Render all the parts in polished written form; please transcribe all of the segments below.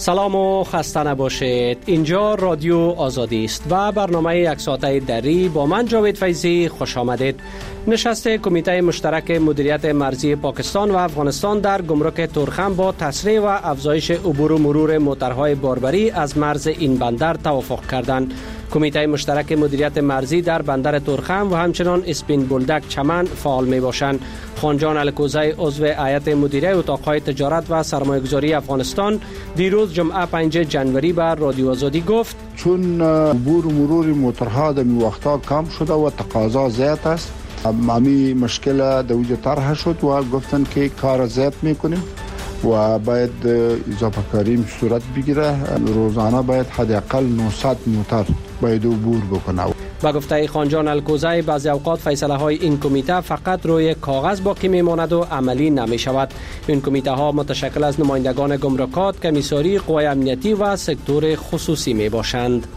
سلام و خسته نباشید. اینجا رادیو آزادی است و برنامه یک ساعته دری با من جاوید فیضی خوش آمدید. نشست کمیته مشترک مدیریت مرزی پاکستان و افغانستان در گمرک تورخم با تسریع و افزایش عبور و مرور موترهای باربری از مرز این بندر توافق کردند. کمیته مشترک مدیریت مرزی در بندر تورخم و همچنان اسپین بولدک چمن فعال می باشند. خانجان الکوزی عضو هیئت مدیره اتاقهای تجارت و سرمایه‌گذاری افغانستان دیروز جمعه 5 جنوری بر رادیو آزادی گفت چون عبور و مرور موترها در وقتها کم شده و تقاضا زیاد است، امی مشکل دوجه طرح شد و گفتن که کار زیاد میکنیم و باید اضافه کاری صورت بگیره. روزانه باید حداقل 900 موتر باید عبور بکنه. با گفته خانجان الکوزی بعضی اوقات فیصله های این کمیته فقط روی کاغذ باقی میماند و عملی نمی شود. این کمیته ها متشکل از نمایندگان گمرکات، کمیساری، قوای امنیتی و سکتور خصوصی می باشند.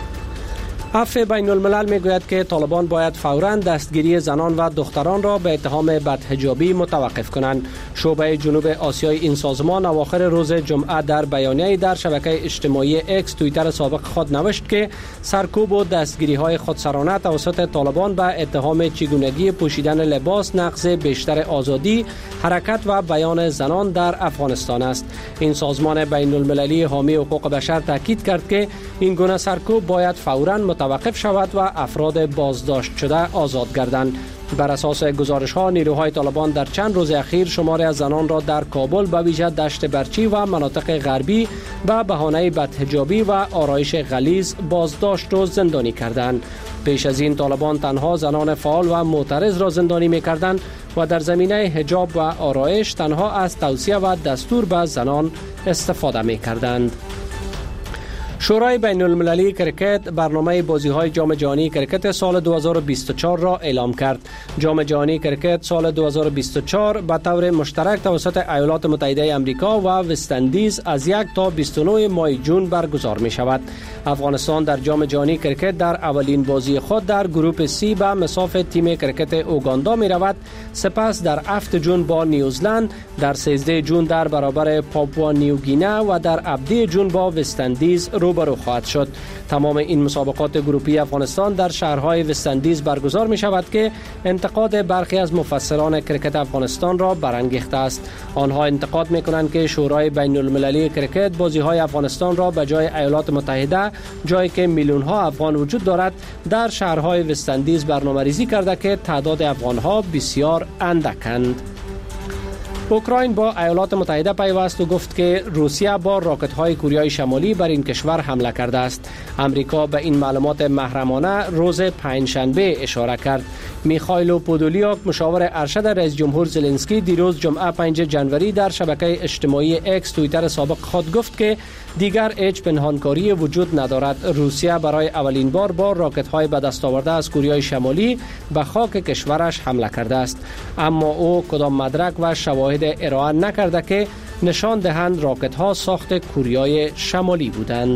عفو بین الملل می گوید که طالبان باید فوراً دستگیری زنان و دختران را به اتهام بدحجابی متوقف کنند. شعبه جنوب آسیای این سازمان اواخر روز جمعه در بیانیه‌ای در شبکه اجتماعی اکس توییتر سابق خود نوشت که سرکوب و دستگیری های خودسرانه توسط طالبان به اتهام چگونگی پوشیدن لباس نقض بیشتر آزادی، حرکت و بیان زنان در افغانستان است. این سازمان بین المللی حامی حقوق بشر تاکید کرد که این گونه سرکوب باید فوراً متوقف شود و افراد بازداشت شده آزاد گردند. بر اساس گزارش‌ها نیروهای طالبان در چند روز اخیر شماری از زنان را در کابل به ویژه دشت برچی و مناطق غربی به بهانه بدحجابی و آرایش غلیظ بازداشت و زندانی کردند. پیش از این طالبان تنها زنان فعال و معترض را زندانی می‌کردند و در زمینه حجاب و آرایش تنها از توصیه و دستور به زنان استفاده می‌کردند. شورای بین المللی کرکت برنامه بازی‌های جام جهانی کرکت سال 2024 را اعلام کرد. جام جهانی کرکت سال 2024 به طور مشترک توسط ایالات متحده آمریکا و وست‌اندیز از 1 تا 29 ماه جون برگزار می شود. افغانستان در جام جهانی کرکت در اولین بازی خود در گروپ سی به مصاف تیم کرکت اوگاندا می رود. سپس در 7 جون با نیوزلند، در 13 جون در برابر پاپوا نیوگینه و در 17 جون با وست‌اندیز روبرو خواهد شد. تمام این مسابقات گروپی افغانستان در شهرهای وست‌اندیز برگزار می شود که انتقاد برخی از مفسران کرکت افغانستان را برانگیخته است. آنها انتقاد می کنند که شورای بین المللی کرکت بازی های افغانستان را به جای ایالات متحده، جایی که میلیون ها افغان وجود دارد، در شهرهای وست‌اندیز برنامه‌ریزی کرده که تعداد افغان ها بسیار اندکند. اوکراین با ایالات متحده پیوست و گفت که روسیه با راکت‌های کوریای شمالی بر این کشور حمله کرده است. امریکا به این معلومات محرمانه روز پنجشنبه اشاره کرد. میخائیل پودولیاک مشاور ارشد رئیس جمهور زلنسکی دیروز جمعه 5 جنوری در شبکه اجتماعی اکس توییتر سابق خود گفت که دیگر هیچ پنهانکاری وجود ندارد. روسیه برای اولین بار با راکت‌های به دست آورده از کوریای شمالی به خاک کشورش حمله کرده است، اما او کدام مدرک و شواهد ارائه نکرده که نشان دهند راکت‌ها ساخت کوریای شمالی بودند.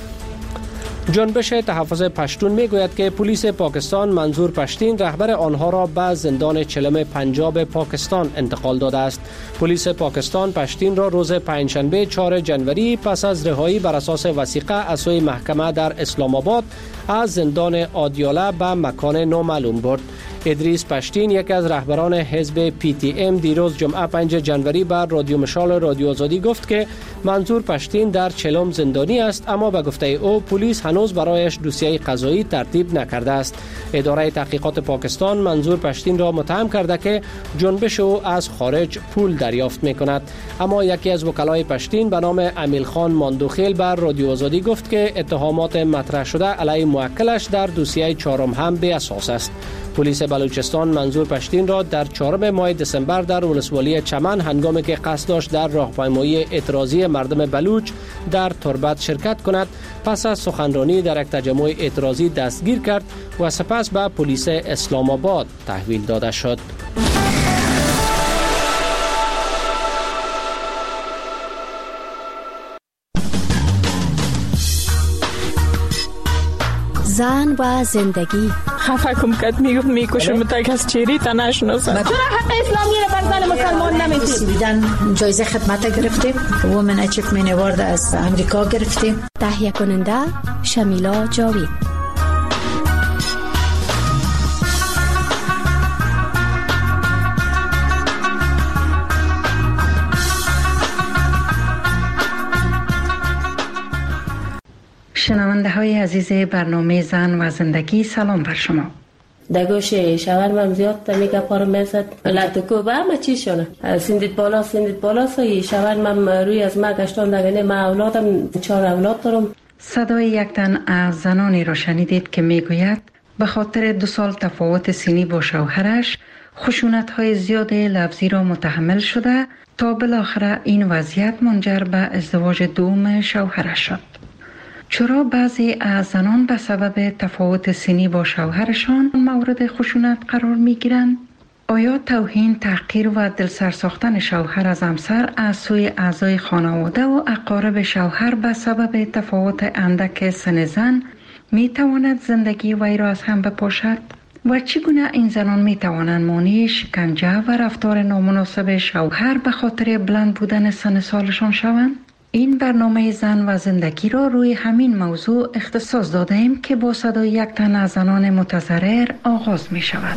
جنبش تحفظ پشتون میگوید که پلیس پاکستان منظور پشتین رهبر آنها را به زندان چلم پنجاب پاکستان انتقال داده است. پلیس پاکستان پشتین را روز پنجشنبه 4 جنوری پس از رهایی بر اساس وثیقه از سوی محکمه در اسلام آباد از زندان آدیاله به مکان نامعلوم برد. ادریس پشتین یکی از رهبران حزب پی تی ام دیروز جمعه 5 جنوری بر رادیو مشال رادیو آزادی گفت که منظور پشتین در چلم زندانی است، اما به گفته او پلیس هنوز برایش دوسیه قضایی ترتیب نکرده است. اداره تحقیقات پاکستان منظور پشتین را متهم کرده که جنبش او از خارج پول دریافت می‌کند، اما یکی از وکلای پشتین به نام امیل خان ماندوخیل بر رادیو آزادی گفت که اتهامات مطرح شده علیه موکلش در دوسیه 4 هم بی اساس است. پلیس بلوچستان منظور پشتین را در 4 ماه دسامبر در ولسوالی چمن هنگامی که قصد داشت در راهپیمایی اعتراضی مردم بلوچ در تربت شرکت کند پس از سخنرانی در یک تجمع اعتراضی دستگیر کرد و سپس به پلیس اسلام آباد تحویل داده شد. زن و زندگی خفه کم کد میگفت میکشم تا کس چیری تا نشناسن. چرا حق اسلامی رو بر زن مسلمان نمیدید؟ بیدن جایزه خدمت گرفتیم، وومن اچیومنت اوارد از امریکا گرفتیم. تهیه کننده شمیلا جاوید. شنونده های عزیز برنامه زن و زندگی، سلام بر شما. دگوش شوهرم زیاد میگه پارو میزد لاتکو با ما چی شونه سندید بالا سوی شوهرم روی از ما گشتان دگنه ما اولادم 4 اولاد دارم. صدای یک تن از زنانی را شنیدید که میگوید به خاطر 2 سال تفاوت سنی با شوهرش خشونت های زیاد لفظی را متحمل شده تا بالاخره این وضعیت منجر به ازدواج دوم شوهرش شد. چرا بعضی از زنان به سبب تفاوت سنی با شوهرشان مورد خشونت قرار می گیرند؟ آیا توهین، تحقیر و دلسر ساختن شوهر از همسر از سوی اعضای خانواده و اقارب شوهر به سبب تفاوت اندک سن زن می تواند زندگی وی را از هم بپاشد؟ و چگونه این زنان می توانند مانع شکنجه و رفتار نامناسب شوهر به خاطر بلند بودن سن سالشان شوند؟ این برنامه زن و زندگی را روی همین موضوع اختصاص داده ایم که با صدای یک تن از زنان متضرر آغاز می شود.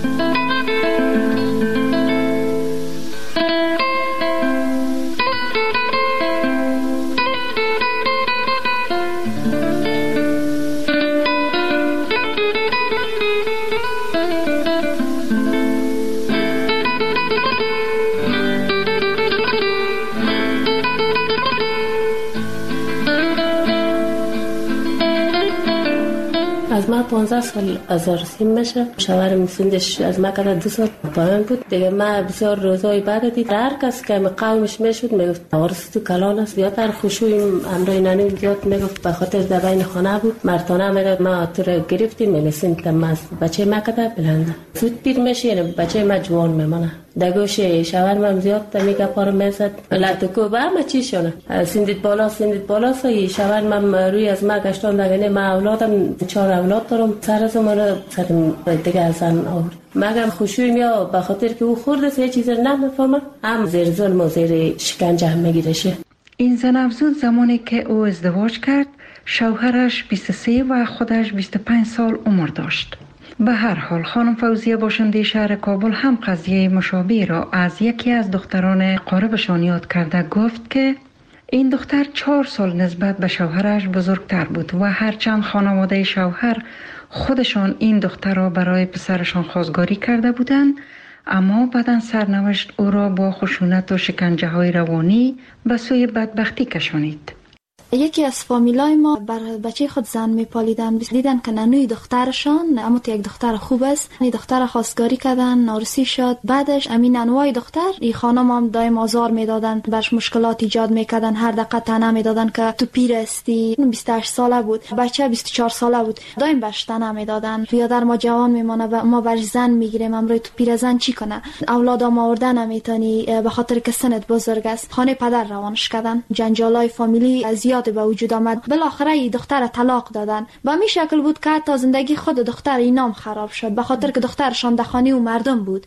از ما 15 سال ازارسیم میشه. شوهرم سنش از ما کده 2 سال پایین بود. دیگه ما بسیار روزای بعد دید هر کس که قومش میشد میگفت وارث تو کلان است. زیادتر خشوع امرای نانی زیاد میگفت به خاطر دبین خانه بود. مرتانه میگفت ما تو رو گرفتیم میلسیم تماس بچه ما کده بلنده زود پیر میشه، یعنی بچه ما جوان میمونه. دگوش شوهرم زیاد میگه پارو میزد لاتکو با ما چی شونه سندید بالا سوی شوهرم روی از ما گشتان دگنه ما اولادم 4 اولاد دارم. سر از ما سرم دیگه از زن آورد. مگم خوشویم یا به خاطر که او خورده سه چیز نمیفهمه هم زیر ظلم و زیر شکنجه هم میگیرشه. این زن افزود زمانی که او ازدواج کرد شوهرش 23 و خودش 25 سال عمر داشت. به هر حال خانم فوزیه باشنده شهر کابل هم قضیه مشابه را از یکی از دختران قاربشان یاد کرده. گفت که این دختر 4 سال نسبت به شوهرش بزرگتر بود و هرچند خانواده شوهر خودشان این دختر را برای پسرشان خواستگاری کرده بودند، اما بعداً سرنوشت او را با خشونت و شکنجه های روانی به سوی بدبختی کشانید. یکی از فامیلای ما بر بچه خود زن میپالیدن، دیدن که ننوی دخترشان اما تو یک دختر خوب است، این دختر خواستگاری کردن، نارسی شد. بعدش امین ننوای دختر این خانم هم دائم آزار میدادن، برش مشکلات ایجاد میکردن، هر دقیقه طعنه میدادن که تو پیر هستی. 28 ساله بود، بچه 24 ساله بود، دائم برش طعنه میدادن. بیادر ما جوان میمونه ما برش زن میگیریم، امروز تو پیر زن چی کنه؟ اولادا ما آوردن نمیتونی به خاطر که سنت بزرگ است. خانه پدر روانش کردن. جنجالای فامیلی زیاد به وجود آمد. بالاخره این دختر طلاق دادن. با می شکل بود که تا زندگی خود دختر اینام خراب شد به خاطر که دخترشان دخانی و مردم بود.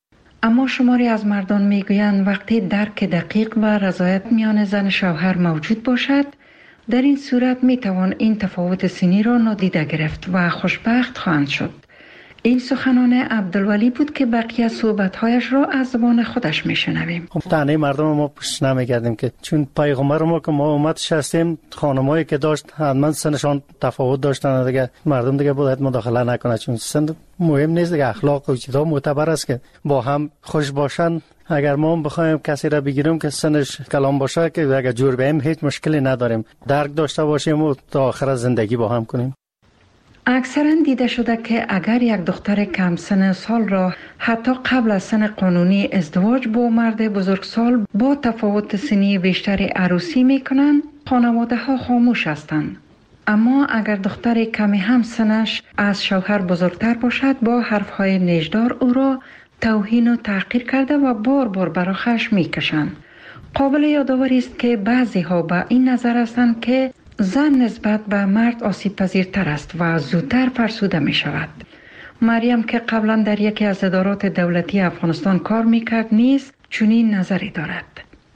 اما شماری از مردان میگویند وقتی درک دقیق و رضایت میان زن شوهر موجود باشد، در این صورت میتوان این تفاوت سنی را نادیده گرفت و خوشبخت خواهند شد. این سخنان عبدالولی بود که بقیه صحبت‌هایش را از زبان خودش میشنویم. تنه مردم ما پشت نمیگردیم که چون پیغمبر ما که ما امتش هستیم، خانمایی که داشت حتما سنشان تفاوت داشتن دیگه، مردم دیگه باید مداخله نکنه، چون سن مهم نیست دیگه. اخلاق و چیزا معتبر است که با هم خوش باشن. اگر ما بخوایم کسی را بگیریم که سنش کلام باشه که اگر جور بیم هیچ مشکلی نداریم، درک داشته باشیم و تا آخر زندگی با هم کنیم. اکثرا دیده شده که اگر یک دختر کم سن سال را حتی قبل از سن قانونی ازدواج با مرد بزرگسال با تفاوت سنی بیشتری عروسی میکنند، خانواده ها خاموش هستند. اما اگر دختر کمی هم سنش از شوهر بزرگتر باشد، با حرفهای نیشدار او را توهین و تحقیر کرده و بار بار برای خشم میکشند. قابل یادآوری است که بعضی ها به این نظر هستند که زن نسبت به مرد آسیب پذیرتر است و زودتر فرسوده می شود. مریم که قبلا در یکی از ادارات دولتی افغانستان کار میکرد نیز چنین نظری دارد.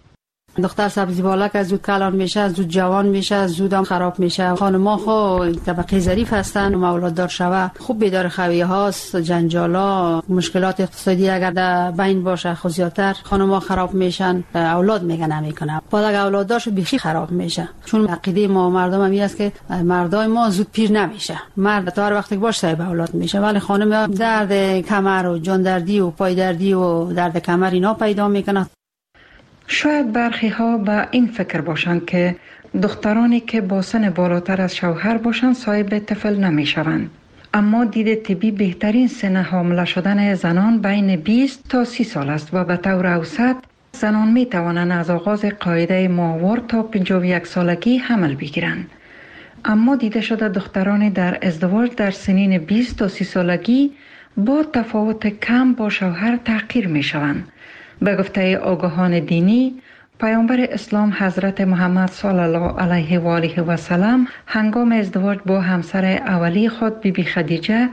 دختر سبزی بالک از زود کلان میشه، زود جوان میشه، زود خراب میشه. خانما خو طبقه ظریف هستن، اولاد دار شوه خوب بیدار خویه هاست، جنجالا، مشکلات اقتصادی اگر در بین باشه خو زیادتر خانما خراب میشن، اولاد میگن نمیکنه. بعد اگر اولاد دارش بیخی خراب میشه. چون عقیده ما مردم هم است که مردای ما زود پیر نمیشه. مرد تا هر وقتی باشه صاحب اولاد میشه، ولی خانم درد کمر و جان دردی و پای دردی و درد کمر اینا پیدا میکنه. شاید برخی ها به این فکر باشند که دخترانی که با سن بالاتر از شوهر باشند صاحب طفل نمی شوند. اما دید طبی بهترین سن حامله شدن زنان بین 20 تا 30 سال است و به طور اوسط زنان می توانند از آغاز قاعده ماهوار تا 51 سالگی حمل بگیرند. اما دیده شده دخترانی در ازدواج در سنین 20 تا 30 سالگی با تفاوت کم با شوهر تحقیر می شوند. به گفته آگاهان دینی، پیامبر اسلام حضرت محمد صلی الله علیه و آله و سلم هنگام ازدواج با همسر اولی خود بیبی خدیجه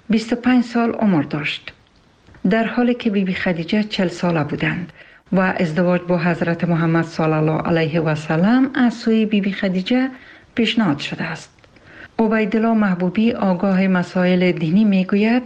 25 سال عمر داشت، در حالی که بیبی خدیجه 40 ساله بودند و ازدواج با حضرت محمد صلی الله علیه و سلم از سوی بیبی خدیجه پیشنهاد شده است. عبیدالله محبوبی آگاه مسائل دینی میگوید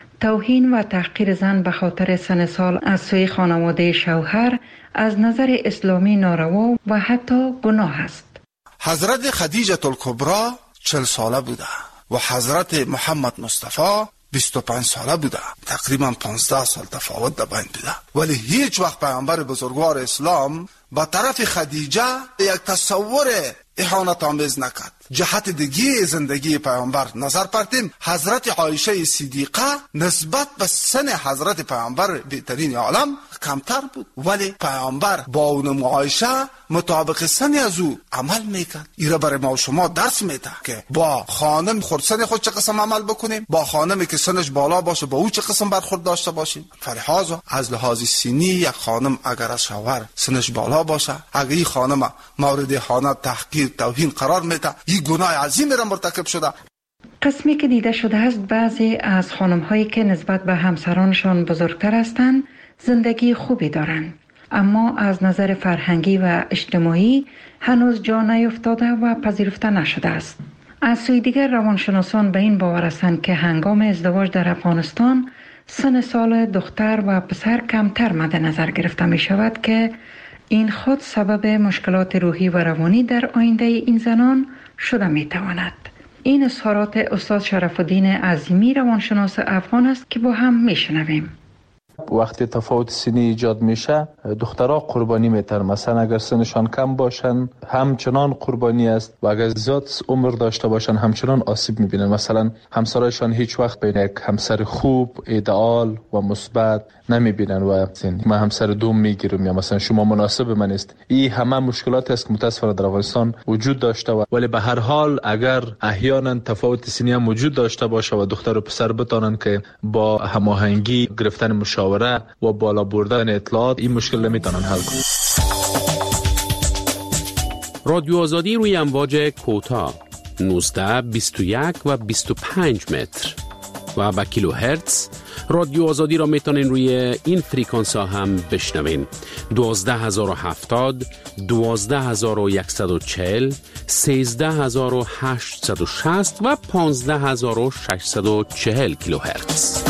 توهین و تحقیر زن به خاطر سن سال از سوی خانواده شوهر از نظر اسلامی ناروا و حتی گناه است. حضرت خدیجه الکبری 40 ساله بوده و حضرت محمد مصطفی 25 ساله بوده. تقریبا 15 سال تفاوت در بین بوده، ولی هیچ وقت پیامبر بزرگوار اسلام با طرف خدیجه یک تصور اهانت آمیز نکرد. جهت دیگه زندگی پیامبر نظر پرتیم، حضرت عایشه صدیقه نسبت به سن حضرت پیامبر بهترین عالم کمتر بود، ولی پیامبر با اون عایشه مطابق سن از او عمل میکرد. ایره برای ما و شما درس میده که با خانم خردسن خود چه قسم عمل بکنیم، با خانمی که سنش بالا باشه با او چه قسم برخورد داشته باشیم. فلحاظ از لحاظ سنی یک خانم اگر از شوهر سنش بالا باشه، اگر این خانم مورد اهانت، تحقیر، توهین قرار میده، این گناه عظیمی را مرتکب شده. قسمی که دیده شده است بعضی از خانم‌هایی که نسبت به همسرانشان بزرگتر هستند زندگی خوبی دارند، اما از نظر فرهنگی و اجتماعی هنوز جا نیفتاده و پذیرفته نشده است. از سوی دیگر روانشناسان به این باور هستند که هنگام ازدواج در افغانستان سن سال دختر و پسر کمتر مد نظر گرفته می شود که این خود سبب مشکلات روحی و روانی در آینده این زنان شده می تواند. این اظهارات استاد شرف الدین عظیمی روانشناس افغان است که با هم می شنویم. وقتی تفاوت سنی ایجاد میشه دخترها قربانی میتر. مثلا اگر سنشان کم باشن همچنان قربانی است و اگر زیاد عمر داشته باشن همچنان آسیب میبینن. مثلا همسرایشان هیچ وقت بین یک همسر خوب، ایدئال و مثبت نمیبینن و من همسر دوم میگیرم یا مثلا شما مناسب من است. این همه مشکلات است که متاسفانه در افغانستان وجود داشته ولی به هر حال اگر احیانا تفاوت سنی هم وجود داشته باشه و دختر و پسر بتانن که با هماهنگی گرفتن مشاوره و بالا بردن اطلاعات این مشکل نمیتونن حل کنن. رادیو آزادی روی امواج کوتاه 19 21 و 25 متر و با کیلو هرتز. رادیو آزادی را میتونین روی این فریکانس ها هم بشنوین. 12070 12140 13860 و 15640 کیلو هرتز.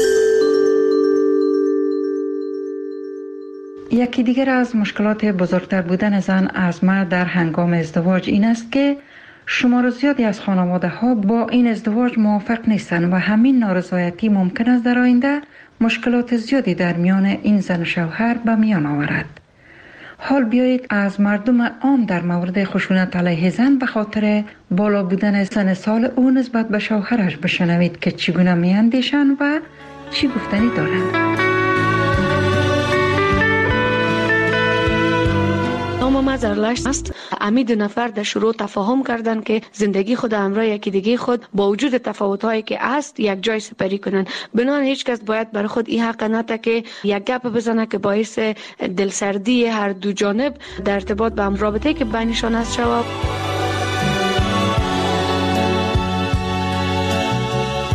یکی دیگر از مشکلات بزرگتر بودن زن از مرد در هنگام ازدواج این است که شمار زیادی از خانواده ها با این ازدواج موافق نیستند و همین نارضایتی ممکن است در آینده مشکلات زیادی در میان این زن و شوهر به میان آورد. حال بیایید از مردم عام در مورد خشونت علیه زن به خاطر بالا بودن سن سال او نسبت به شوهرش بشنوید که چگونه میاندیشند و چی گفتنی دارند. نام زرلشت است. امی دو نفر در شروع تفاهم کردند که زندگی خود همراه یکی دیگه خود با وجود تفاوت‌هایی که است یک جای سپری کنن. بنابراین هیچ کس باید برای خود این حق نده که یک گپ بزنه که باعث دلسردی هر دو جانب در ارتباط به هم رابطه که بینشان است شود.